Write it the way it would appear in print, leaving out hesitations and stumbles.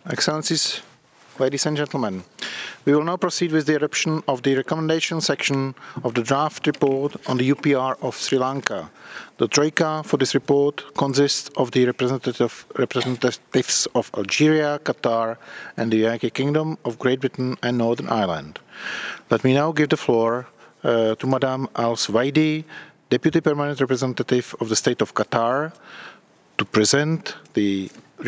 Excellencies, ladies and gentlemen, we will now proceed with the adoption of the recommendation section of the draft report on the UPR of Sri Lanka. The troika for this report consists of the representatives of Algeria, Qatar, and the United Kingdom of Great Britain and Northern Ireland. Let me now give the floor to Madame Al-Swaidi, Deputy Permanent Representative of the State of Qatar, to present the